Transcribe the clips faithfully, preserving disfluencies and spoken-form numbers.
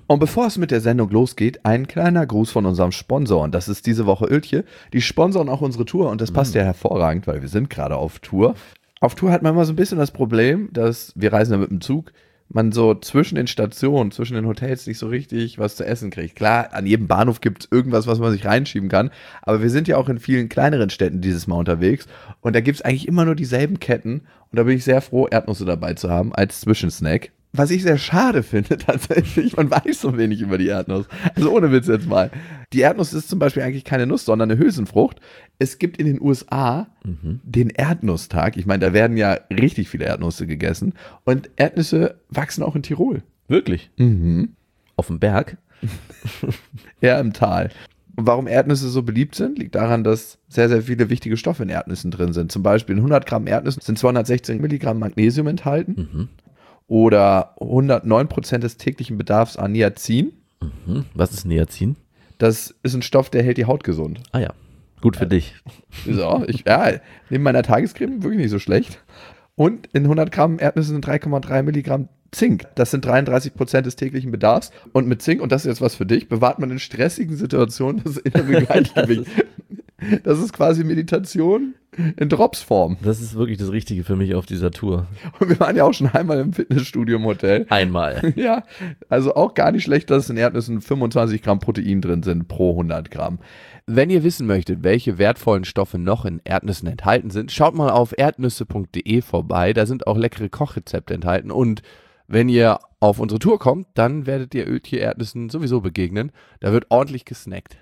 Und bevor es mit der Sendung losgeht, ein kleiner Gruß von unserem Sponsor. Und das ist diese Woche Oeltje. Die sponsoren auch unsere Tour und das passt mhm. ja hervorragend, weil wir sind gerade auf Tour. Auf Tour hat man immer so ein bisschen das Problem, dass wir reisen ja mit dem Zug, man so zwischen den Stationen, zwischen den Hotels nicht so richtig was zu essen kriegt. Klar, an jedem Bahnhof gibt es irgendwas, was man sich reinschieben kann, aber wir sind ja auch in vielen kleineren Städten dieses Mal unterwegs und da gibt es eigentlich immer nur dieselben Ketten und da bin ich sehr froh, Erdnüsse dabei zu haben als Zwischensnack. Was ich sehr schade finde tatsächlich, man weiß so wenig über die Erdnuss. Also ohne Witz jetzt mal. Die Erdnuss ist zum Beispiel eigentlich keine Nuss, sondern eine Hülsenfrucht. Es gibt in den U S A mhm. den Erdnusstag. Ich meine, da werden ja richtig viele Erdnüsse gegessen. Und Erdnüsse wachsen auch in Tirol. Wirklich? Mhm. Auf dem Berg? Ja, im Tal. Und warum Erdnüsse so beliebt sind, liegt daran, dass sehr, sehr viele wichtige Stoffe in Erdnüssen drin sind. Zum Beispiel in hundert Gramm Erdnüssen sind zweihundertsechzehn Milligramm Magnesium enthalten. Mhm. Oder hundertneun Prozent des täglichen Bedarfs an Niacin. Mhm. Was ist Niacin? Das ist ein Stoff, der hält die Haut gesund. Ah ja, gut für ja. dich. So, ich, ja, neben meiner Tagescreme wirklich nicht so schlecht. Und in hundert Gramm Erdnüsse sind drei Komma drei Milligramm Zink. Das sind dreiunddreißig Prozent des täglichen Bedarfs. Und mit Zink, und das ist jetzt was für dich, bewahrt man in stressigen Situationen das innere Gleichgewicht. Das ist quasi Meditation in Dropsform. Das ist wirklich das Richtige für mich auf dieser Tour. Und wir waren ja auch schon einmal im Fitnessstudio im Hotel. Einmal. Ja, also auch gar nicht schlecht, dass in Erdnüssen fünfundzwanzig Gramm Protein drin sind pro hundert Gramm. Wenn ihr wissen möchtet, welche wertvollen Stoffe noch in Erdnüssen enthalten sind, schaut mal auf erdnüsse punkt de vorbei. Da sind auch leckere Kochrezepte enthalten. Und wenn ihr auf unsere Tour kommt, dann werdet ihr Oeltje Erdnüssen sowieso begegnen. Da wird ordentlich gesnackt.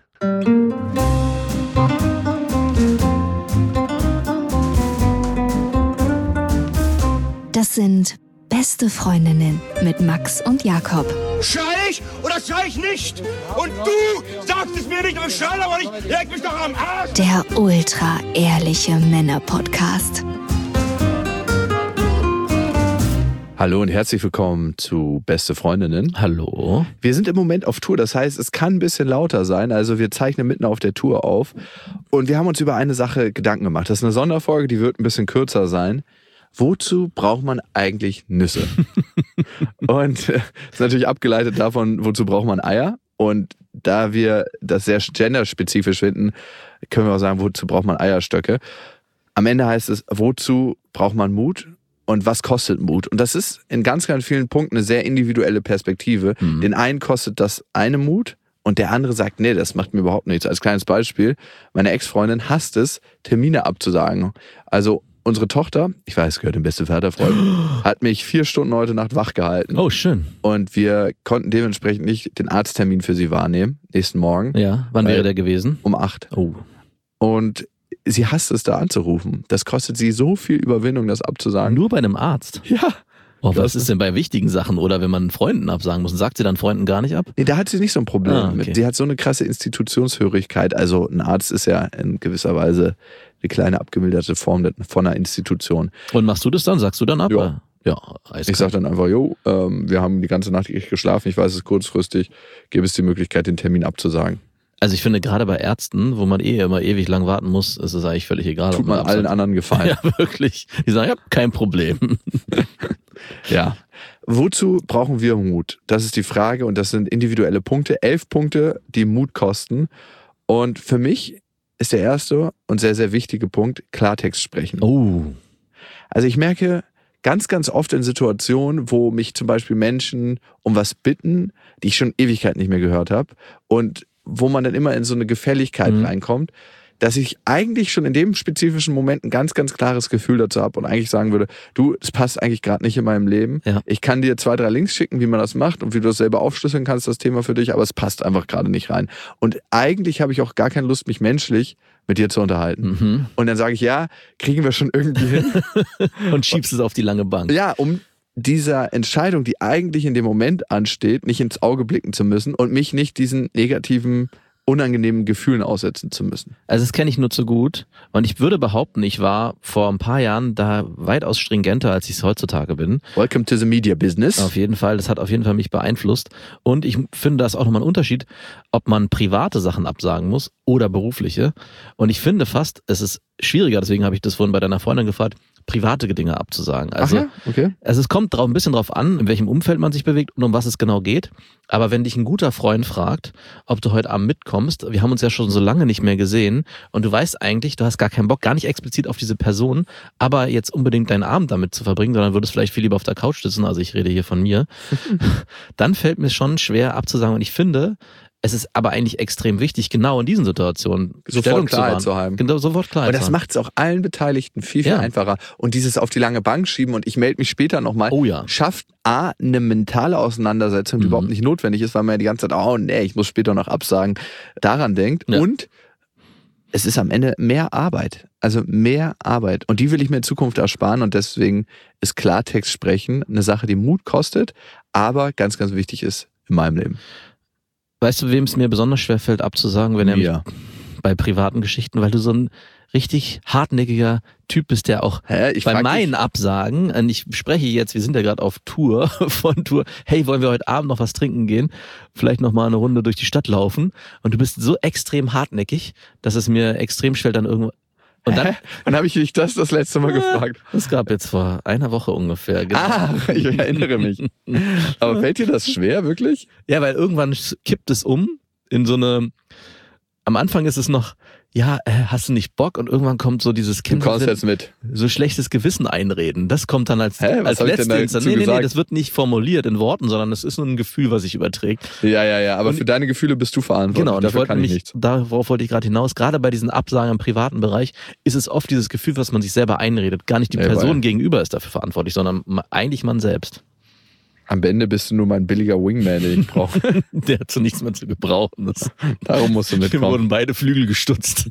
Das sind Beste Freundinnen mit Max und Jakob. Schrei ich oder schrei ich nicht? Und du sagst es mir nicht, aber schrei aber nicht. Leg mich doch am Arsch. Der ultra-ehrliche Männer-Podcast. Hallo und herzlich willkommen zu Beste Freundinnen. Hallo. Wir sind im Moment auf Tour, das heißt, es kann ein bisschen lauter sein. Also wir zeichnen mitten auf der Tour auf. Und wir haben uns über eine Sache Gedanken gemacht. Das ist eine Sonderfolge, die wird ein bisschen kürzer sein. Wozu braucht man eigentlich Nüsse? Und äh, ist natürlich abgeleitet davon, wozu braucht man Eier? Und da wir das sehr genderspezifisch finden, können wir auch sagen, wozu braucht man Eierstöcke? Am Ende heißt es, wozu braucht man Mut? Und was kostet Mut? Und das ist in ganz, ganz vielen Punkten eine sehr individuelle Perspektive. Mhm. Den einen kostet das eine Mut und der andere sagt, nee, das macht mir überhaupt nichts. Als kleines Beispiel, meine Ex-Freundin hasst es, Termine abzusagen. Also unsere Tochter, ich weiß, gehört dem beste Vaterfreund, hat mich vier Stunden heute Nacht wach gehalten. Oh, schön. Und wir konnten dementsprechend nicht den Arzttermin für sie wahrnehmen, nächsten Morgen. Ja, wann wäre der gewesen? Um acht. Oh. Und sie hasst es, da anzurufen. Das kostet sie so viel Überwindung, das abzusagen. Nur bei einem Arzt? Ja. Oh, was ist denn bei wichtigen Sachen oder wenn man Freunden absagen muss? Sagt sie dann Freunden gar nicht ab? Nee, da hat sie nicht so ein Problem ah, okay. mit. Sie hat so eine krasse Institutionshörigkeit. Also ein Arzt ist ja in gewisser Weise eine kleine abgemilderte Form von einer Institution. Und machst du das dann? Sagst du dann ab? Ja. Ja, ich sag dann einfach, jo, ähm, wir haben die ganze Nacht nicht geschlafen, ich weiß, es ist kurzfristig, gäbe es die Möglichkeit, den Termin abzusagen. Also ich finde, gerade bei Ärzten, wo man eh immer ewig lang warten muss, ist es eigentlich völlig egal. Tut man allen anderen gefallen. Ja, wirklich. Die sagen, ja, kein Problem. Ja. Wozu brauchen wir Mut? Das ist die Frage und das sind individuelle Punkte. Elf Punkte, die Mut kosten. Und für mich ist der erste und sehr, sehr wichtige Punkt Klartext sprechen. Oh. Also ich merke ganz, ganz oft in Situationen, wo mich zum Beispiel Menschen um was bitten, die ich schon Ewigkeit nicht mehr gehört habe und wo man dann immer in so eine Gefälligkeit mhm. reinkommt, dass ich eigentlich schon in dem spezifischen Moment ein ganz, ganz klares Gefühl dazu habe und eigentlich sagen würde, du, das passt eigentlich gerade nicht in meinem Leben. Ja. Ich kann dir zwei, drei Links schicken, wie man das macht und wie du das selber aufschlüsseln kannst, das Thema für dich, aber es passt einfach gerade nicht rein. Und eigentlich habe ich auch gar keine Lust, mich menschlich mit dir zu unterhalten. Mhm. Und dann sage ich, ja, kriegen wir schon irgendwie hin. Und schiebst es auf die lange Bank. Ja, um dieser Entscheidung, die eigentlich in dem Moment ansteht, nicht ins Auge blicken zu müssen und mich nicht diesen negativen, unangenehmen Gefühlen aussetzen zu müssen. Also das kenne ich nur zu gut und ich würde behaupten, ich war vor ein paar Jahren da weitaus stringenter, als ich es heutzutage bin. Welcome to the media business. Auf jeden Fall, das hat auf jeden Fall mich beeinflusst und ich finde, das ist auch nochmal ein Unterschied, ob man private Sachen absagen muss oder berufliche und ich finde fast, es ist schwieriger, deswegen habe ich das vorhin bei deiner Freundin gefragt, private Dinge abzusagen. Also, Ach ja? Okay. also es kommt drauf, ein bisschen drauf an, in welchem Umfeld man sich bewegt und um was es genau geht. Aber wenn dich ein guter Freund fragt, ob du heute Abend mitkommst, wir haben uns ja schon so lange nicht mehr gesehen und du weißt eigentlich, du hast gar keinen Bock, gar nicht explizit auf diese Person, aber jetzt unbedingt deinen Abend damit zu verbringen, sondern würdest vielleicht viel lieber auf der Couch sitzen, also ich rede hier von mir, dann fällt mir schon schwer abzusagen und ich finde, es ist aber eigentlich extrem wichtig, genau in diesen Situationen Sofort Stellung Klarheit zu, zu haben. Genau, sofort Klarheit Und das zu haben. macht es auch allen Beteiligten viel, viel Ja. einfacher. Und dieses auf die lange Bank schieben und ich melde mich später nochmal, Oh ja. schafft A, eine mentale Auseinandersetzung, die Mhm. überhaupt nicht notwendig ist, weil man ja die ganze Zeit, oh nee, ich muss später noch absagen, daran denkt. Ja. Und es ist am Ende mehr Arbeit. Also mehr Arbeit. Und die will ich mir in Zukunft ersparen und deswegen ist Klartext sprechen eine Sache, die Mut kostet, aber ganz, ganz wichtig ist in meinem Leben. Weißt du, wem es mir besonders schwer fällt abzusagen, wenn er mich Ja. bei privaten Geschichten, weil du so ein richtig hartnäckiger Typ bist, der auch Hä? Ich bei frag meinen dich- Absagen, und ich spreche jetzt, wir sind ja gerade auf Tour, von Tour, hey, wollen wir heute Abend noch was trinken gehen? Vielleicht noch mal eine Runde durch die Stadt laufen. Und du bist so extrem hartnäckig, dass es mir extrem schwer dann irgendwo... Und dann, Dann habe ich dich das das letzte Mal gefragt. das gab jetzt vor einer Woche ungefähr. Genau. Ah, ich erinnere mich. Aber fällt dir das schwer, wirklich? Ja, weil irgendwann kippt es um in so eine... Am Anfang ist es noch, ja, äh, hast du nicht Bock? Und irgendwann kommt so dieses Du Kind, kommst jetzt mit. so schlechtes Gewissen einreden. Das kommt dann als, Hä, was als hab ich denn letzte Instanz. dazu Nee, nee, nee, gesagt? das wird nicht formuliert in Worten, sondern es ist nur ein Gefühl, was sich überträgt. Ja, ja, ja. Aber Und- für deine Gefühle bist du verantwortlich. Genau, und ich Dafür wollte kann ich nämlich, nichts. darauf wollte ich gerade hinaus, gerade bei diesen Absagen im privaten Bereich ist es oft dieses Gefühl, was man sich selber einredet. Gar nicht die Nee, Person weil- gegenüber ist dafür verantwortlich, sondern ma- eigentlich man selbst. Am Ende bist du nur mein billiger Wingman, den ich brauche. Der zu nichts mehr zu gebrauchen ist. Darum musst du Mir mitkommen. wurden beide Flügel gestutzt.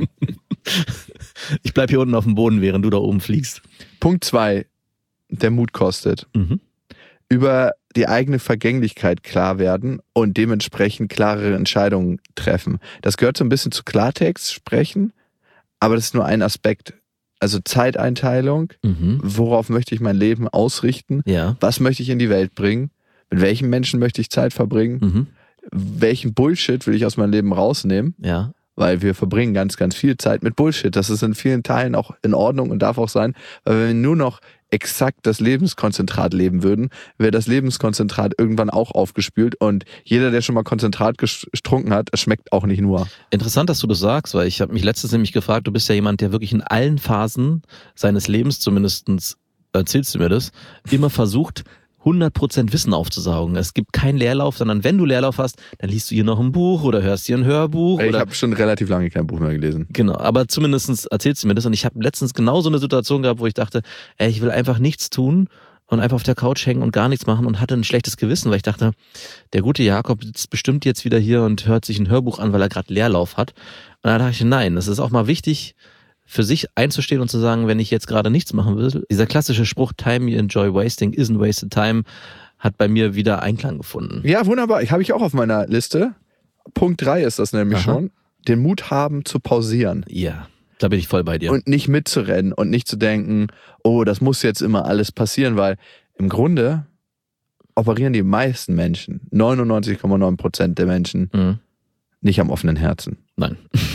Ich bleib hier unten auf dem Boden, während du da oben fliegst. Punkt zwei, der Mut kostet. Mhm. Über die eigene Vergänglichkeit klar werden und dementsprechend klarere Entscheidungen treffen. Das gehört so ein bisschen zu Klartext sprechen, aber das ist nur ein Aspekt. Also Zeiteinteilung, Mhm. worauf möchte ich mein Leben ausrichten, Ja. was möchte ich in die Welt bringen, mit welchen Menschen möchte ich Zeit verbringen, Mhm. welchen Bullshit will ich aus meinem Leben rausnehmen, Ja. weil wir verbringen ganz, ganz viel Zeit mit Bullshit. Das ist in vielen Teilen auch in Ordnung und darf auch sein, weil wenn wir nur noch exakt das Lebenskonzentrat leben würden, wäre das Lebenskonzentrat irgendwann auch aufgespült und jeder, der schon mal Konzentrat ges- getrunken hat, es schmeckt auch nicht nur. Interessant, dass du das sagst, weil ich habe mich letztens nämlich gefragt, du bist ja jemand, der wirklich in allen Phasen seines Lebens, zumindest erzählst du mir das, immer versucht, hundert Prozent Wissen aufzusaugen. Es gibt keinen Leerlauf, sondern wenn du Leerlauf hast, dann liest du hier noch ein Buch oder hörst hier ein Hörbuch. Ich oder habe schon relativ lange kein Buch mehr gelesen. Genau, aber zumindest erzählst du mir das. Und ich habe letztens genau so eine Situation gehabt, wo ich dachte, ey, ich will einfach nichts tun und einfach auf der Couch hängen und gar nichts machen und hatte ein schlechtes Gewissen, weil ich dachte, der gute Jakob sitzt bestimmt jetzt wieder hier und hört sich ein Hörbuch an, weil er gerade Leerlauf hat. Und da dachte ich, nein, es ist auch mal wichtig, für sich einzustehen und zu sagen, wenn ich jetzt gerade nichts machen will. Dieser klassische Spruch, time you enjoy wasting isn't wasted time, hat bei mir wieder Einklang gefunden. Ja, wunderbar. Ich habe ich auch auf meiner Liste. Punkt drei ist das nämlich Aha. schon. Den Mut haben zu pausieren. Ja, da bin ich voll bei dir. Und nicht mitzurennen und nicht zu denken, oh, das muss jetzt immer alles passieren, weil im Grunde operieren die meisten Menschen, neunundneunzig Komma neun Prozent der Menschen, Mhm. nicht am offenen Herzen. Nein,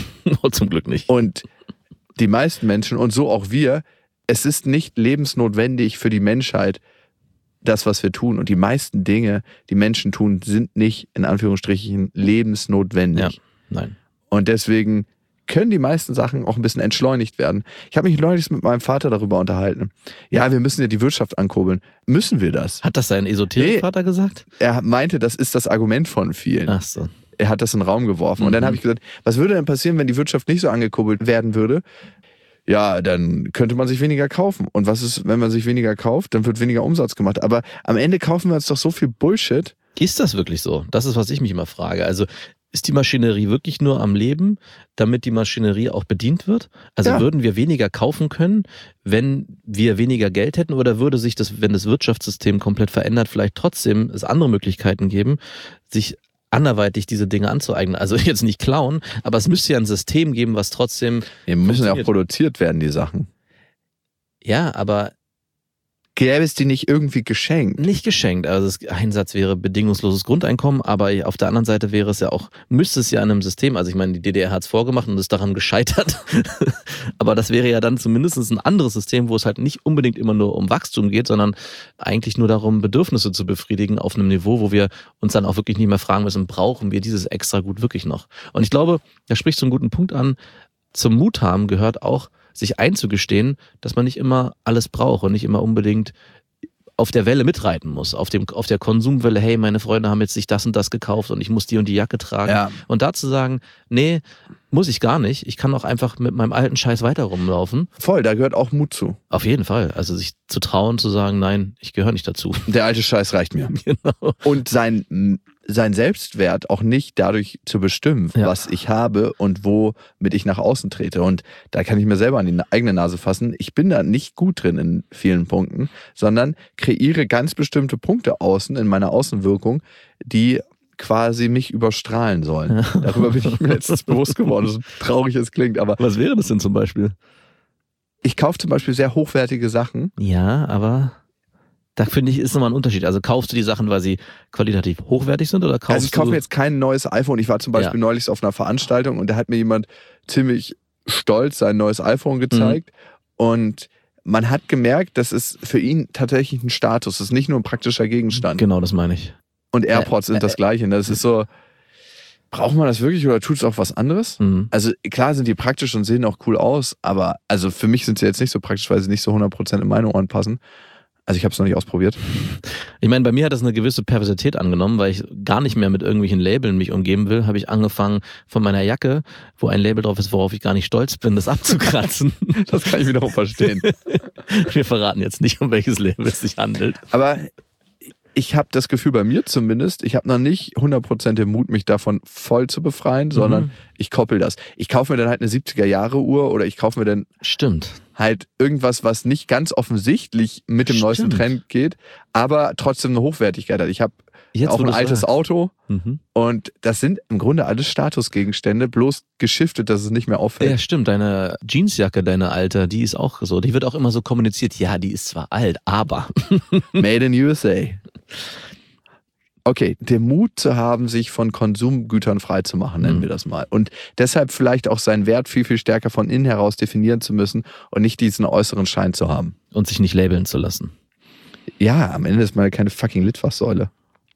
zum Glück nicht. Und die meisten Menschen und so auch wir, es ist nicht lebensnotwendig für die Menschheit, das, was wir tun. Und die meisten Dinge, die Menschen tun, sind nicht, in Anführungsstrichen, lebensnotwendig. Ja, nein. Und deswegen können die meisten Sachen auch ein bisschen entschleunigt werden. Ich habe mich neulich mit meinem Vater darüber unterhalten. Ja, wir müssen ja die Wirtschaft ankurbeln. Müssen wir das? Hat das sein Esoterikvater gesagt? Er meinte, das ist das Argument von vielen. Ach so. Er hat das in den Raum geworfen. Und dann Mhm. habe ich gesagt, was würde denn passieren, wenn die Wirtschaft nicht so angekurbelt werden würde? Ja, dann könnte man sich weniger kaufen. Und was ist, wenn man sich weniger kauft? Dann wird weniger Umsatz gemacht. Aber am Ende kaufen wir uns doch so viel Bullshit. Ist das wirklich so? Das ist, was ich mich immer frage. Also ist die Maschinerie wirklich nur am Leben, damit die Maschinerie auch bedient wird? Also Ja. würden wir weniger kaufen können, wenn wir weniger Geld hätten? Oder würde sich das, wenn das Wirtschaftssystem komplett verändert, vielleicht trotzdem es andere Möglichkeiten geben, sich anderweitig diese Dinge anzueignen? Also jetzt nicht klauen, aber es müsste ja ein System geben, was trotzdem... Die müssen ja auch funktioniert. produziert werden, die Sachen. Ja, aber gäbe es die nicht irgendwie geschenkt? Nicht geschenkt. Also das ein Satz wäre bedingungsloses Grundeinkommen, aber auf der anderen Seite wäre es ja auch, müsste es ja in einem System, also ich meine, die D D R hat es vorgemacht und ist daran gescheitert, aber das wäre ja dann zumindest ein anderes System, wo es halt nicht unbedingt immer nur um Wachstum geht, sondern eigentlich nur darum, Bedürfnisse zu befriedigen auf einem Niveau, wo wir uns dann auch wirklich nicht mehr fragen müssen, brauchen wir dieses extra Gut wirklich noch? Und ich glaube, da sprichst du einen guten Punkt an, zum Mut haben gehört auch, sich einzugestehen, dass man nicht immer alles braucht und nicht immer unbedingt auf der Welle mitreiten muss, auf dem auf der Konsumwelle, hey, meine Freunde haben jetzt sich das und das gekauft und ich muss die und die Jacke tragen. Ja. Und da zu sagen, nee, muss ich gar nicht. Ich kann auch einfach mit meinem alten Scheiß weiter rumlaufen. Voll, da gehört auch Mut zu. Auf jeden Fall. Also sich zu trauen, zu sagen, nein, ich gehöre nicht dazu. Der alte Scheiß reicht mir. Genau. Und sein, sein Selbstwert auch nicht dadurch zu bestimmen, Ja. was ich habe und womit ich nach außen trete. Und da kann ich mir selber an die eigene Nase fassen. Ich bin da nicht gut drin in vielen Punkten, sondern kreiere ganz bestimmte Punkte außen in meiner Außenwirkung, die quasi mich überstrahlen sollen. Darüber bin ich mir letztens bewusst geworden, so traurig es klingt, aber Was wäre das denn zum Beispiel? ich kaufe zum Beispiel sehr hochwertige Sachen. Ja, aber da finde ich, ist nochmal ein Unterschied. Also kaufst du die Sachen, weil sie qualitativ hochwertig sind oder kaufst Also ich kaufe du... mir jetzt kein neues iPhone. Ich war zum Beispiel Ja. neulich auf einer Veranstaltung und da hat mir jemand ziemlich stolz sein neues iPhone gezeigt. Mhm. Und man hat gemerkt, das ist für ihn tatsächlich ein Status. Das ist nicht nur ein praktischer Gegenstand. Genau, das meine ich. Und AirPods Äh, sind das Gleiche. Ne? Das ist so, braucht man das wirklich oder tut es auch was anderes? Mhm. Also klar sind die praktisch und sehen auch cool aus, aber also für mich sind sie jetzt nicht so praktisch, weil sie nicht so hundert Prozent in meine Ohren passen. Also ich habe es noch nicht ausprobiert. Ich meine, bei mir hat das eine gewisse Perversität angenommen, weil ich gar nicht mehr mit irgendwelchen Labeln mich umgeben will, habe ich angefangen von meiner Jacke, wo ein Label drauf ist, worauf ich gar nicht stolz bin, das abzukratzen. Das kann ich wiederum verstehen. Wir verraten jetzt nicht, um welches Label es sich handelt. Aber ich habe das Gefühl bei mir zumindest, ich habe noch nicht hundert Prozent den Mut, mich davon voll zu befreien, sondern Mhm. ich koppel das. Ich kaufe mir dann halt eine siebziger-Jahre-Uhr oder ich kaufe mir dann Stimmt. halt irgendwas, was nicht ganz offensichtlich mit dem neuesten Stimmt. Trend geht, aber trotzdem eine Hochwertigkeit hat. Ich habe Jetzt, auch wo ein du's altes sagst. Auto Mhm. und das sind im Grunde alles Statusgegenstände, bloß geschiftet, dass es nicht mehr auffällt. Ja, stimmt. Deine Jeansjacke, deine alte, die ist auch so. Die wird auch immer so kommuniziert. Ja, die ist zwar alt, aber. Made in U S A. Okay, den Mut zu haben, sich von Konsumgütern freizumachen, nennen Mhm. wir das mal. Und deshalb vielleicht auch seinen Wert viel, viel stärker von innen heraus definieren zu müssen und nicht diesen äußeren Schein zu haben. Und sich nicht labeln zu lassen. Ja, am Ende ist man keine fucking Litfaßsäule.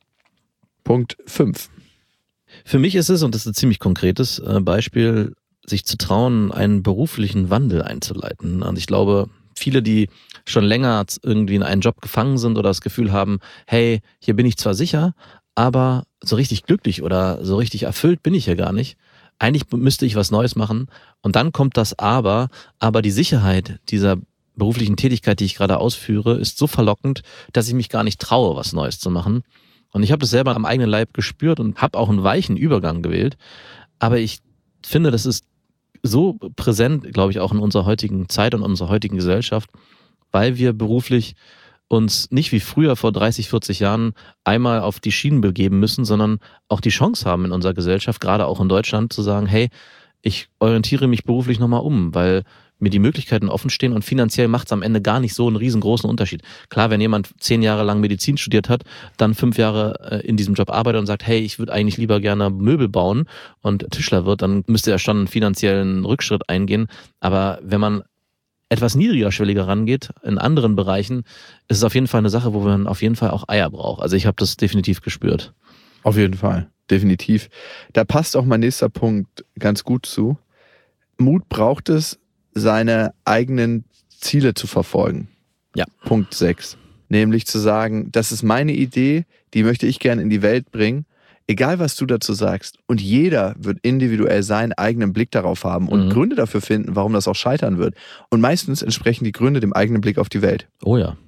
Punkt fünf. Für mich ist es, und das ist ein ziemlich konkretes äh, Beispiel, sich zu trauen, einen beruflichen Wandel einzuleiten. Und ich glaube, viele, die schon länger irgendwie in einen Job gefangen sind oder das Gefühl haben, hey, hier bin ich zwar sicher, aber so richtig glücklich oder so richtig erfüllt bin ich hier gar nicht. Eigentlich müsste ich was Neues machen. Und dann kommt das Aber, aber die Sicherheit dieser beruflichen Tätigkeit, die ich gerade ausführe, ist so verlockend, dass ich mich gar nicht traue, was Neues zu machen. Und ich habe das selber am eigenen Leib gespürt und habe auch einen weichen Übergang gewählt. Aber ich finde, das ist so präsent, glaube ich, auch in unserer heutigen Zeit und unserer heutigen Gesellschaft, weil wir beruflich uns nicht wie früher vor dreißig, vierzig Jahren einmal auf die Schienen begeben müssen, sondern auch die Chance haben in unserer Gesellschaft, gerade auch in Deutschland, zu sagen, hey, ich orientiere mich beruflich nochmal um, weil mir die Möglichkeiten offen stehen und finanziell macht es am Ende gar nicht so einen riesengroßen Unterschied. Klar, wenn jemand zehn Jahre lang Medizin studiert hat, dann fünf Jahre in diesem Job arbeitet und sagt, hey, ich würde eigentlich lieber gerne Möbel bauen und Tischler wird, dann müsste er schon einen finanziellen Rückschritt eingehen. Aber wenn man etwas niedrigerschwelliger rangeht, in anderen Bereichen, ist es auf jeden Fall eine Sache, wo man auf jeden Fall auch Eier braucht. Also ich habe das definitiv gespürt. Auf jeden Fall, definitiv. Da passt auch mein nächster Punkt ganz gut zu. Mut braucht es, seine eigenen Ziele zu verfolgen. Ja. Punkt sechs. Nämlich zu sagen, das ist meine Idee, die möchte ich gerne in die Welt bringen. Egal, was du dazu sagst. Und jeder wird individuell seinen eigenen Blick darauf haben und Mhm. Gründe dafür finden, warum das auch scheitern wird. Und meistens entsprechen die Gründe dem eigenen Blick auf die Welt. Oh ja.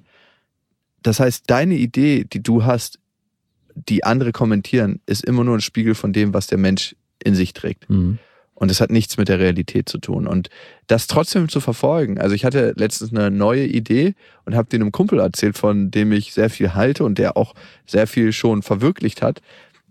Das heißt, deine Idee, die du hast, die andere kommentieren, ist immer nur ein Spiegel von dem, was der Mensch in sich trägt. Mhm. Und es hat nichts mit der Realität zu tun. Und das trotzdem zu verfolgen. Also ich hatte letztens eine neue Idee und habe den einem Kumpel erzählt, von dem ich sehr viel halte und der auch sehr viel schon verwirklicht hat.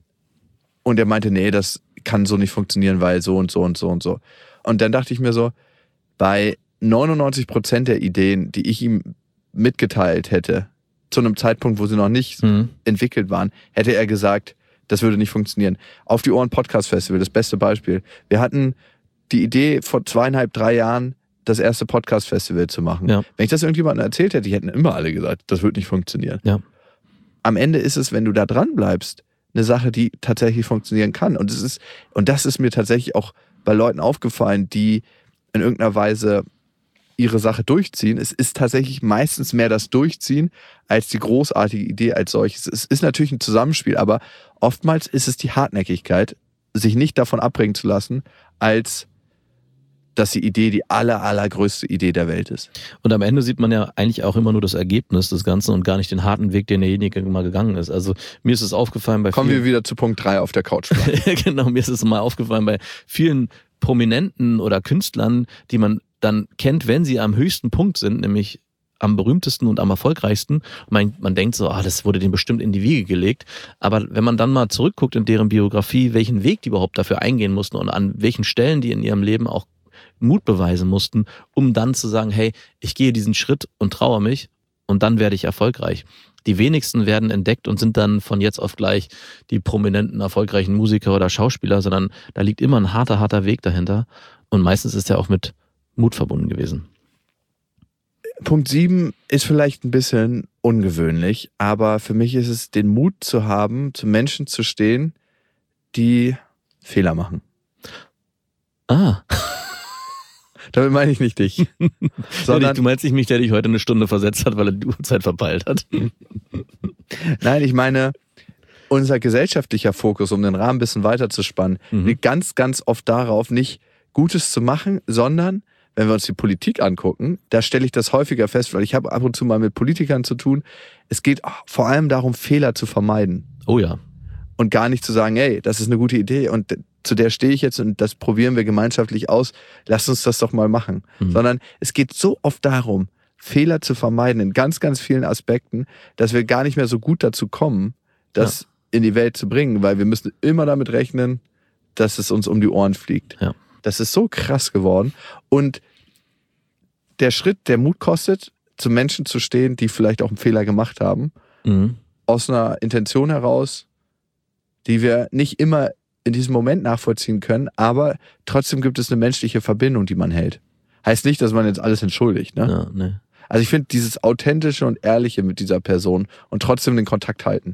Und der meinte, nee, das kann so nicht funktionieren, weil so und so und so und so. Und dann dachte ich mir so, bei neunundneunzig Prozent der Ideen, die ich ihm mitgeteilt hätte, zu einem Zeitpunkt, wo sie noch nicht mhm. entwickelt waren, hätte er gesagt, das würde nicht funktionieren. Auf die Ohren Podcast Festival, das beste Beispiel. Wir hatten die Idee vor zweieinhalb, drei Jahren, das erste Podcast Festival zu machen. Ja. Wenn ich das irgendjemandem erzählt hätte, die hätten immer alle gesagt, das wird nicht funktionieren. Ja. Am Ende ist es, wenn du da dran bleibst, eine Sache, die tatsächlich funktionieren kann. Und es ist, und das ist mir tatsächlich auch bei Leuten aufgefallen, die in irgendeiner Weise ihre Sache durchziehen. Es ist tatsächlich meistens mehr das Durchziehen als die großartige Idee als solches. Es ist natürlich ein Zusammenspiel, aber oftmals ist es die Hartnäckigkeit, sich nicht davon abbringen zu lassen, als dass die Idee die aller, allergrößte Idee der Welt ist. Und am Ende sieht man ja eigentlich auch immer nur das Ergebnis des Ganzen und gar nicht den harten Weg, den derjenige mal gegangen ist. Also mir ist es aufgefallen bei Kommen vielen... wir wieder zu Punkt drei auf der Couch. Genau, mir ist es mal aufgefallen bei vielen Prominenten oder Künstlern, die man dann kennt, wenn sie am höchsten Punkt sind, nämlich am berühmtesten und am erfolgreichsten. Man, man denkt so, ah, das wurde denen bestimmt in die Wiege gelegt. Aber wenn man dann mal zurückguckt in deren Biografie, welchen Weg die überhaupt dafür eingehen mussten und an welchen Stellen die in ihrem Leben auch Mut beweisen mussten, um dann zu sagen, hey, ich gehe diesen Schritt und traue mich und dann werde ich erfolgreich. Die wenigsten werden entdeckt und sind dann von jetzt auf gleich die prominenten, erfolgreichen Musiker oder Schauspieler, sondern da liegt immer ein harter, harter Weg dahinter. Und meistens ist er auch mit Mut verbunden gewesen. Punkt sieben ist vielleicht ein bisschen ungewöhnlich, aber für mich ist es, den Mut zu haben, zu Menschen zu stehen, die Fehler machen. Ah. Damit meine ich nicht dich. Sondern, du meinst nicht mich, der dich heute eine Stunde versetzt hat, weil er die Uhrzeit verpeilt hat? Nein, ich meine, unser gesellschaftlicher Fokus, um den Rahmen ein bisschen weiter zu spannen, mhm. liegt ganz, ganz oft darauf, nicht Gutes zu machen, sondern, wenn wir uns die Politik angucken, da stelle ich das häufiger fest, weil ich habe ab und zu mal mit Politikern zu tun, es geht vor allem darum, Fehler zu vermeiden. Oh ja. Und gar nicht zu sagen, hey, das ist eine gute Idee und zu der stehe ich jetzt und das probieren wir gemeinschaftlich aus, lass uns das doch mal machen. Mhm. Sondern es geht so oft darum, Fehler zu vermeiden in ganz, ganz vielen Aspekten, dass wir gar nicht mehr so gut dazu kommen, das ja. in die Welt zu bringen, weil wir müssen immer damit rechnen, dass es uns um die Ohren fliegt. Ja. Das ist so krass geworden. Und der Schritt, der Mut kostet, zu Menschen zu stehen, die vielleicht auch einen Fehler gemacht haben, mhm. aus einer Intention heraus, die wir nicht immer in diesem Moment nachvollziehen können, aber trotzdem gibt es eine menschliche Verbindung, die man hält. Heißt nicht, dass man jetzt alles entschuldigt. Ne? Ja, nee. Also ich finde dieses Authentische und Ehrliche mit dieser Person und trotzdem den Kontakt halten.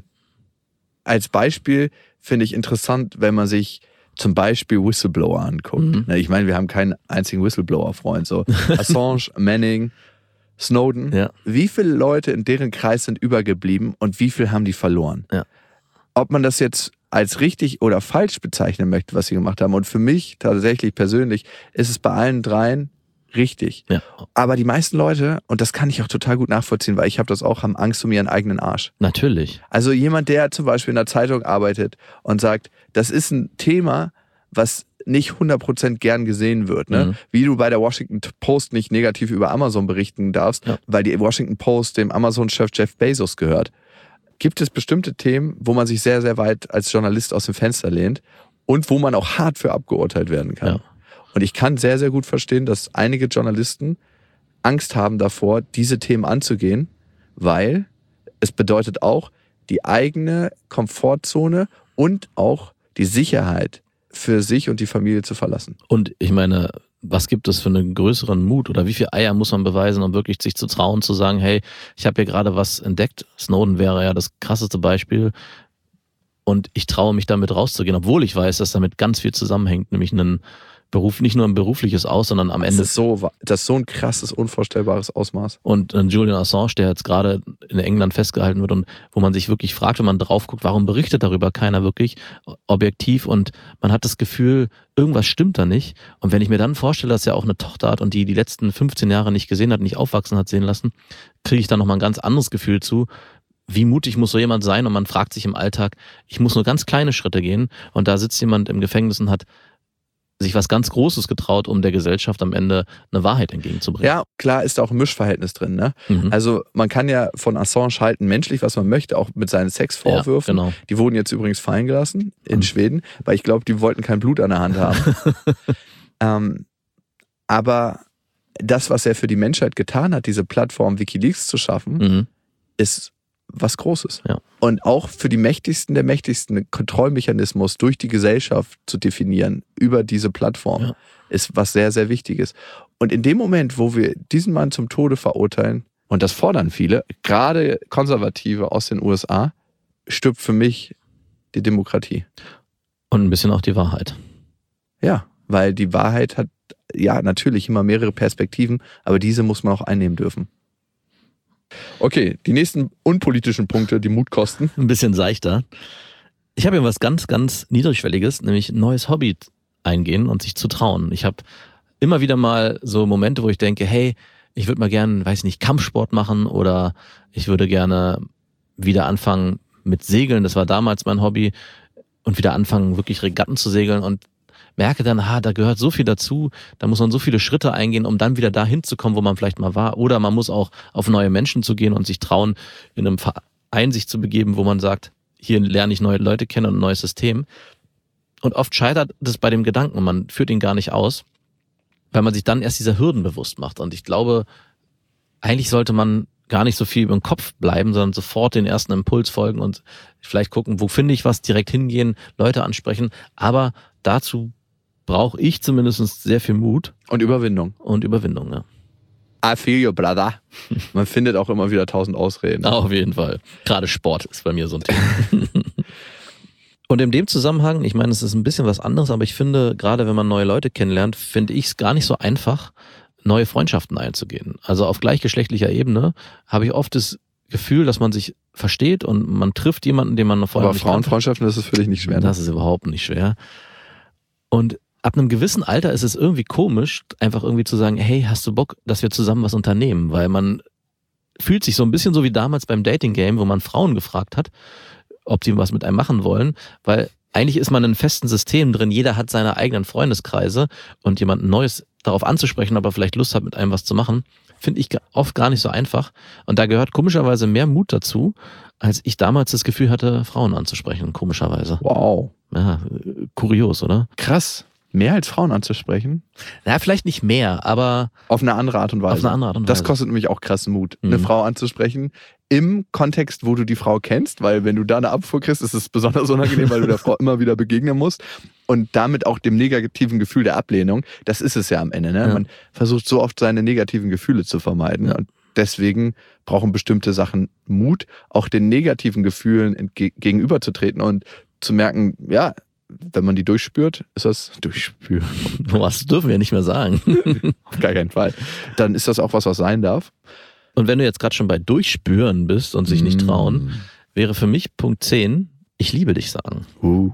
Als Beispiel finde ich interessant, wenn man sich zum Beispiel Whistleblower anguckt. Mhm. Ich meine, wir haben keinen einzigen Whistleblower-Freund. So Assange, Manning, Snowden. Ja. Wie viele Leute in deren Kreis sind übergeblieben und wie viel haben die verloren? Ja. Ob man das jetzt als richtig oder falsch bezeichnen möchte, was sie gemacht haben. Und für mich tatsächlich persönlich ist es bei allen dreien richtig. Ja. Aber die meisten Leute, und das kann ich auch total gut nachvollziehen, weil ich habe das auch, haben Angst um ihren eigenen Arsch. Natürlich. Also jemand, der zum Beispiel in der Zeitung arbeitet und sagt, das ist ein Thema, was nicht hundert Prozent gern gesehen wird. Ne? Mhm. Wie du bei der Washington Post nicht negativ über Amazon berichten darfst, ja. weil die Washington Post dem Amazon-Chef Jeff Bezos gehört. Gibt es bestimmte Themen, wo man sich sehr, sehr weit als Journalist aus dem Fenster lehnt und wo man auch hart für abgeurteilt werden kann. Ja. Und ich kann sehr, sehr gut verstehen, dass einige Journalisten Angst haben davor, diese Themen anzugehen, weil es bedeutet auch, die eigene Komfortzone und auch die Sicherheit für sich und die Familie zu verlassen. Und ich meine, was gibt es für einen größeren Mut oder wie viele Eier muss man beweisen, um wirklich sich zu trauen, zu sagen, hey, ich habe hier gerade was entdeckt. Snowden wäre ja das krasseste Beispiel und ich traue mich damit rauszugehen, obwohl ich weiß, dass damit ganz viel zusammenhängt, nämlich einen Beruf, nicht nur ein berufliches Aus, sondern am Ende. Das ist so, das ist so ein krasses, unvorstellbares Ausmaß. Und äh, Julian Assange, der jetzt gerade in England festgehalten wird und wo man sich wirklich fragt, wenn man drauf guckt, warum berichtet darüber keiner wirklich objektiv und man hat das Gefühl, irgendwas stimmt da nicht. Und wenn ich mir dann vorstelle, dass er auch eine Tochter hat und die die letzten fünfzehn Jahre nicht gesehen hat, nicht aufwachsen hat sehen lassen, kriege ich da nochmal ein ganz anderes Gefühl zu. Wie mutig muss so jemand sein? Und man fragt sich im Alltag, ich muss nur ganz kleine Schritte gehen und da sitzt jemand im Gefängnis und hat sich was ganz Großes getraut, um der Gesellschaft am Ende eine Wahrheit entgegenzubringen. Ja, klar ist da auch ein Mischverhältnis drin. Ne? Mhm. Also man kann ja von Assange halten, menschlich, was man möchte, auch mit seinen Sexvorwürfen. Ja, genau. Die wurden jetzt übrigens fallen gelassen in mhm. Schweden, weil ich glaube, die wollten kein Blut an der Hand haben. ähm, aber das, was er für die Menschheit getan hat, diese Plattform WikiLeaks zu schaffen, Mhm. ist was Großes. Ja. Und auch für die Mächtigsten der Mächtigsten einen Kontrollmechanismus durch die Gesellschaft zu definieren über diese Plattform, Ja. ist was sehr, sehr Wichtiges. Und in dem Moment, wo wir diesen Mann zum Tode verurteilen, und das fordern viele, gerade Konservative aus den U S A, stirbt für mich die Demokratie. Und ein bisschen auch die Wahrheit. Ja, weil die Wahrheit hat ja natürlich immer mehrere Perspektiven, aber diese muss man auch einnehmen dürfen. Okay, die nächsten unpolitischen Punkte, die Mut kosten. Ein bisschen seichter. Ich habe ja was ganz, ganz Niedrigschwelliges, nämlich ein neues Hobby eingehen und sich zu trauen. Ich habe immer wieder mal so Momente, wo ich denke, hey, ich würde mal gerne, weiß nicht, Kampfsport machen oder ich würde gerne wieder anfangen mit Segeln. Das war damals mein Hobby. Und wieder anfangen, wirklich Regatten zu segeln und merke dann, ah, da gehört so viel dazu, da muss man so viele Schritte eingehen, um dann wieder dahin zu kommen, wo man vielleicht mal war. Oder man muss auch auf neue Menschen zu gehen und sich trauen, in einem Verein sich zu begeben, wo man sagt, hier lerne ich neue Leute kennen und ein neues System. Und oft scheitert das bei dem Gedanken, man führt ihn gar nicht aus, weil man sich dann erst dieser Hürden bewusst macht. Und ich glaube, eigentlich sollte man gar nicht so viel über den Kopf bleiben, sondern sofort den ersten Impuls folgen und vielleicht gucken, wo finde ich was, direkt hingehen, Leute ansprechen. Aber dazu brauche ich zumindest sehr viel Mut. Und Überwindung. Und Überwindung, ja. I feel you, brother. Man findet auch immer wieder tausend Ausreden. Auf jeden Fall. Gerade Sport ist bei mir so ein Thema. Und in dem Zusammenhang, ich meine, es ist ein bisschen was anderes, aber ich finde, gerade wenn man neue Leute kennenlernt, finde ich es gar nicht so einfach, neue Freundschaften einzugehen. Also auf gleichgeschlechtlicher Ebene habe ich oft das Gefühl, dass man sich versteht und man trifft jemanden, den man noch vorher aber nicht kannte. Frauenfreundschaften, das ist für dich nicht schwer. Ne? Das ist überhaupt nicht schwer. Und ab einem gewissen Alter ist es irgendwie komisch, einfach irgendwie zu sagen, hey, hast du Bock, dass wir zusammen was unternehmen? Weil man fühlt sich so ein bisschen so wie damals beim Dating-Game, wo man Frauen gefragt hat, ob die was mit einem machen wollen, weil eigentlich ist man in einem festen System drin, jeder hat seine eigenen Freundeskreise und jemanden Neues darauf anzusprechen, ob er vielleicht Lust hat, mit einem was zu machen, finde ich oft gar nicht so einfach. Und da gehört komischerweise mehr Mut dazu, als ich damals das Gefühl hatte, Frauen anzusprechen, komischerweise. Wow. Ja, kurios, oder? Krass. Mehr als Frauen anzusprechen? Na, vielleicht nicht mehr, aber auf eine andere Art und Weise. Auf eine andere Art und Weise. Das kostet nämlich auch krassen Mut, Mhm. eine Frau anzusprechen im Kontext, wo du die Frau kennst, weil wenn du da eine Abfuhr kriegst, ist es besonders unangenehm, weil du der Frau immer wieder begegnen musst und damit auch dem negativen Gefühl der Ablehnung. Das ist es ja am Ende. Ne? Ja. Man versucht so oft seine negativen Gefühle zu vermeiden Ja. und deswegen brauchen bestimmte Sachen Mut, auch den negativen Gefühlen entge- gegenüberzutreten und zu merken, ja, wenn man die durchspürt, ist das durchspüren. was dürfen wir nicht mehr sagen. Auf gar keinen Fall. Dann ist das auch was, was sein darf. Und wenn du jetzt gerade schon bei Durchspüren bist und sich nicht trauen, wäre für mich Punkt zehn, ich liebe dich sagen. Uh.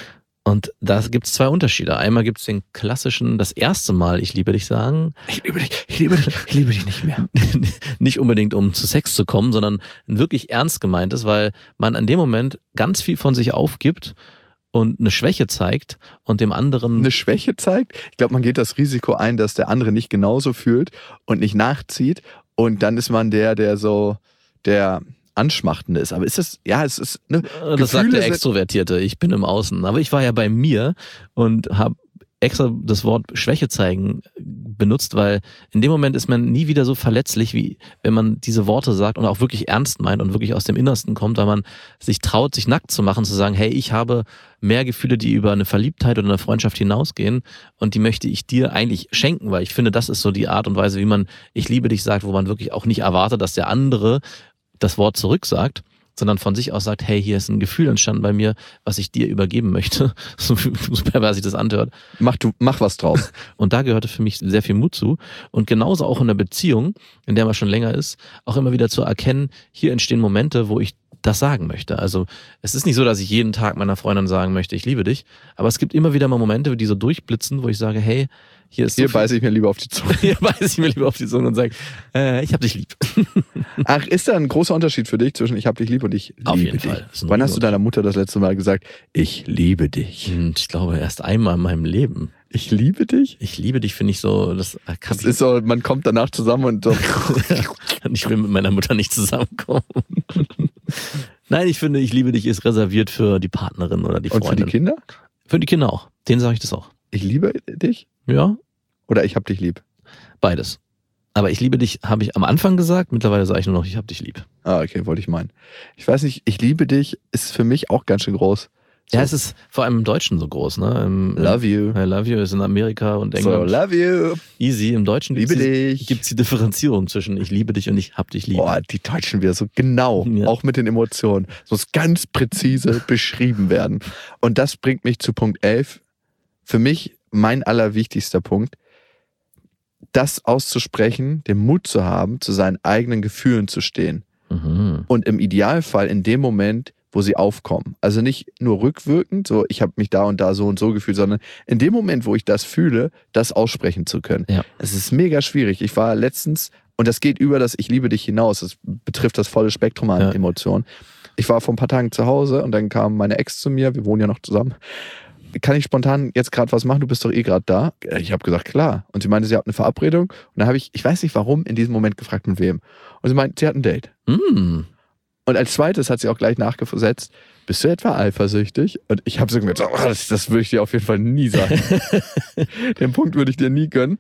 Und da gibt es zwei Unterschiede. Einmal gibt es den klassischen, das erste Mal, ich liebe dich sagen. Ich liebe dich, ich liebe dich, ich liebe dich nicht mehr. Nicht unbedingt, um zu Sex zu kommen, sondern ein wirklich ernst gemeintes, weil man in dem Moment ganz viel von sich aufgibt und eine Schwäche zeigt und dem anderen... Eine Schwäche zeigt? Ich glaube, man geht das Risiko ein, dass der andere nicht genauso fühlt und nicht nachzieht. Und dann ist man der, der so, der Anschmachtende ist. Aber ist das, ja, es ist, ne, Das sagt Gefühle der sind- Extrovertierte, ich bin im Außen. Aber ich war ja bei mir und habe extra das Wort Schwäche zeigen benutzt, weil in dem Moment ist man nie wieder so verletzlich, wie wenn man diese Worte sagt und auch wirklich ernst meint und wirklich aus dem Innersten kommt, weil man sich traut, sich nackt zu machen, zu sagen, hey, ich habe mehr Gefühle, die über eine Verliebtheit oder eine Freundschaft hinausgehen und die möchte ich dir eigentlich schenken, weil ich finde, das ist so die Art und Weise, wie man ich liebe dich sagt, wo man wirklich auch nicht erwartet, dass der andere das Wort zurücksagt, sondern von sich aus sagt, hey, hier ist ein Gefühl entstanden bei mir, was ich dir übergeben möchte. So pervers sich das anhört. Mach, du, mach was draus. Und da gehörte für mich sehr viel Mut zu. Und genauso auch in der Beziehung, in der man schon länger ist, auch immer wieder zu erkennen, hier entstehen Momente, wo ich das sagen möchte. Also es ist nicht so, dass ich jeden Tag meiner Freundin sagen möchte, ich liebe dich, aber es gibt immer wieder mal Momente, die so durchblitzen, wo ich sage, hey, hier ist Hier so viel- beiße ich mir lieber auf die Zunge. hier beiße ich mir lieber auf die Zunge und sage, äh, ich hab dich lieb. Ach, ist da ein großer Unterschied für dich zwischen ich hab dich lieb und ich Auf liebe jeden dich? Fall. Das ist ein Wann hast du Unterschied. deiner Mutter das letzte Mal gesagt, ich liebe dich? Und ich glaube, erst einmal in meinem Leben. Ich liebe dich? Ich liebe dich, finde ich so, das kann Das ist so, man kommt danach zusammen und so. ich will mit meiner Mutter nicht zusammenkommen. Nein, ich finde, ich liebe dich ist reserviert für die Partnerin oder die Und Freundin. für die Kinder? Für die Kinder auch. Denen sage ich das auch. Ich liebe dich? Ja, Oder ich hab dich lieb? beides. Aber ich liebe dich, habe ich am Anfang gesagt, mittlerweile sage ich nur noch, ich habe dich lieb. Ah, okay, wollte ich meinen. Ich weiß nicht, ich liebe dich ist für mich auch ganz schön groß. So. Ja, es ist vor allem im Deutschen so groß, ne? Im, love you. I love you ist in Amerika und England. So, love you. Easy. Im Deutschen liebe gibt's dich. Die, gibt's die Differenzierung zwischen ich liebe dich und ich hab dich lieb. Boah, die Deutschen wieder so genau, ja. Auch mit den Emotionen. Es muss ganz präzise beschrieben werden. Und das bringt mich zu Punkt elf. Für mich mein allerwichtigster Punkt, das auszusprechen, den Mut zu haben, zu seinen eigenen Gefühlen zu stehen. Mhm. Und im Idealfall in dem Moment, wo sie aufkommen. Also nicht nur rückwirkend, so ich habe mich da und da so und so gefühlt, sondern in dem Moment, wo ich das fühle, das aussprechen zu können. Ja. Es ist mega schwierig. Ich war letztens, und das geht über das Ich liebe dich hinaus, das betrifft das volle Spektrum an ja. Emotionen. Ich war vor ein paar Tagen zu Hause und dann kam meine Ex zu mir, wir wohnen ja noch zusammen. Kann ich spontan jetzt gerade was machen? Du bist doch eh gerade da. Ich habe gesagt, klar. Und sie meinte, sie hat eine Verabredung. Und dann habe ich, ich weiß nicht warum, in diesem Moment gefragt, mit wem. Und sie meinte, sie hat ein Date. Mm. Und als zweites hat sie auch gleich nachgesetzt, bist du etwa eifersüchtig? Und ich habe so gesagt, oh, das, das würde ich dir auf jeden Fall nie sagen. Den Punkt würde ich dir nie gönnen.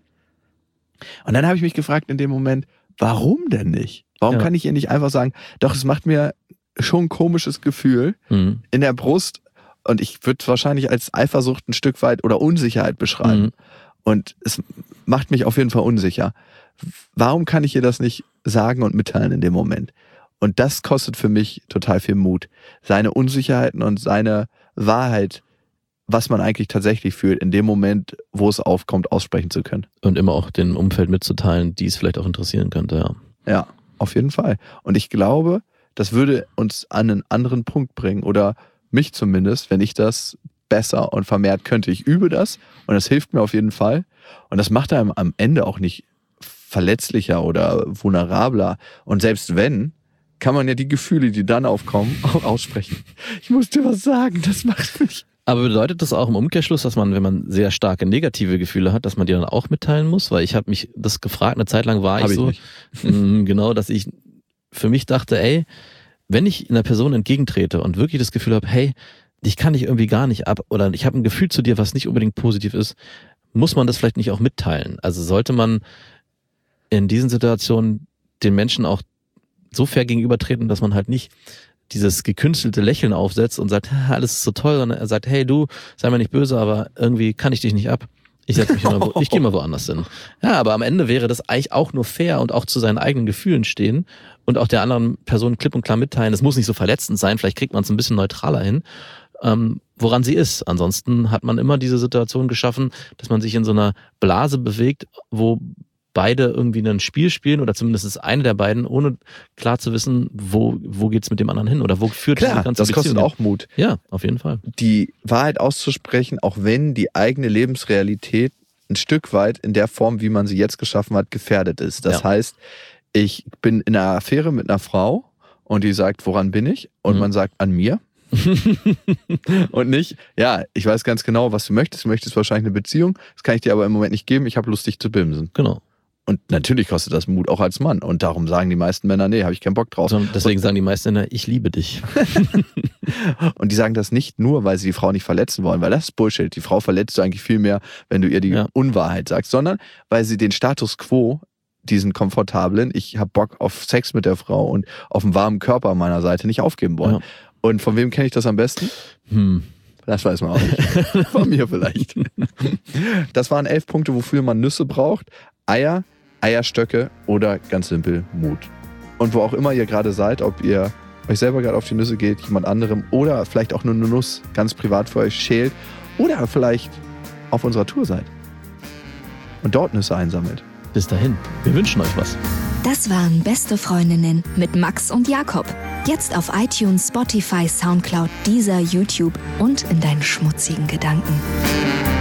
Und dann habe ich mich gefragt in dem Moment, warum denn nicht? Warum ja. kann ich ihr nicht einfach sagen, doch, es macht mir schon ein komisches Gefühl mhm. in der Brust und ich würde es wahrscheinlich als Eifersucht ein Stück weit oder Unsicherheit beschreiben. Mhm. Und es macht mich auf jeden Fall unsicher. Warum kann ich ihr das nicht sagen und mitteilen in dem Moment? Und das kostet für mich total viel Mut. Seine Unsicherheiten und seine Wahrheit, was man eigentlich tatsächlich fühlt, in dem Moment, wo es aufkommt, aussprechen zu können. Und immer auch dem Umfeld mitzuteilen, die es vielleicht auch interessieren könnte, ja. Ja, auf jeden Fall. Und ich glaube, das würde uns an einen anderen Punkt bringen oder mich zumindest, wenn ich das besser und vermehrt könnte. Ich übe das und das hilft mir auf jeden Fall. Und das macht einem am Ende auch nicht verletzlicher oder vulnerabler. Und selbst wenn, kann man ja die Gefühle, die dann aufkommen, auch aussprechen. Ich muss dir was sagen, das macht mich... Aber bedeutet das auch im Umkehrschluss, dass man, wenn man sehr starke negative Gefühle hat, dass man die dann auch mitteilen muss? Weil ich habe mich das gefragt, eine Zeit lang war ich, ich so, mh, genau, dass ich für mich dachte, ey, wenn ich einer Person entgegentrete und wirklich das Gefühl habe, hey, dich kann ich irgendwie gar nicht ab oder ich habe ein Gefühl zu dir, was nicht unbedingt positiv ist, muss man das vielleicht nicht auch mitteilen? Also sollte man in diesen Situationen den Menschen auch so fair gegenübertreten, dass man halt nicht dieses gekünstelte Lächeln aufsetzt und sagt, alles ist so toll, sondern er sagt, hey du, sei mir nicht böse, aber irgendwie kann ich dich nicht ab. Ich setze mich immer, wo, ich gehe mal woanders hin. Ja, aber am Ende wäre das eigentlich auch nur fair und auch zu seinen eigenen Gefühlen stehen und auch der anderen Person klipp und klar mitteilen. Es muss nicht so verletzend sein, vielleicht kriegt man es ein bisschen neutraler hin, ähm, woran sie ist. Ansonsten hat man immer diese Situation geschaffen, dass man sich in so einer Blase bewegt, wo beide irgendwie ein Spiel spielen oder zumindest eine der beiden, ohne klar zu wissen, wo, wo geht's mit dem anderen hin oder wo führt Klar, diese ganze das kostet Beziehung auch Mut. Ja, auf jeden Fall. Die Wahrheit auszusprechen, auch wenn die eigene Lebensrealität ein Stück weit in der Form, wie man sie jetzt geschaffen hat, gefährdet ist. Das ja. heißt, ich bin in einer Affäre mit einer Frau und die sagt, woran bin ich? Und mhm. man sagt, an mir. Und nicht, ja, ich weiß ganz genau, was du möchtest. Du möchtest wahrscheinlich eine Beziehung. Das kann ich dir aber im Moment nicht geben. Ich habe Lust, dich zu bimsen. Genau. Und natürlich kostet das Mut, auch als Mann. Und darum sagen die meisten Männer, nee, habe ich keinen Bock drauf. Und deswegen und, sagen die meisten Männer, ich liebe dich. Und die sagen das nicht nur, weil sie die Frau nicht verletzen wollen, weil das ist Bullshit. Die Frau verletzt du eigentlich viel mehr, wenn du ihr die ja. Unwahrheit sagst, sondern weil sie den Status quo, diesen komfortablen, ich habe Bock auf Sex mit der Frau und auf einen warmen Körper an meiner Seite nicht aufgeben wollen. Ja. Und von wem kenne ich das am besten? Hm. Das weiß man auch nicht. Von mir vielleicht. Das waren elf Punkte, wofür man Nüsse braucht. Eier, Eierstöcke oder ganz simpel Mut. Und wo auch immer ihr gerade seid, ob ihr euch selber gerade auf die Nüsse geht, jemand anderem oder vielleicht auch nur eine Nuss ganz privat für euch schält oder vielleicht auf unserer Tour seid und dort Nüsse einsammelt. Bis dahin, wir wünschen euch was. Das waren Beste Freundinnen mit Max und Jakob. Jetzt auf iTunes, Spotify, Soundcloud, Deezer, YouTube und in deinen schmutzigen Gedanken.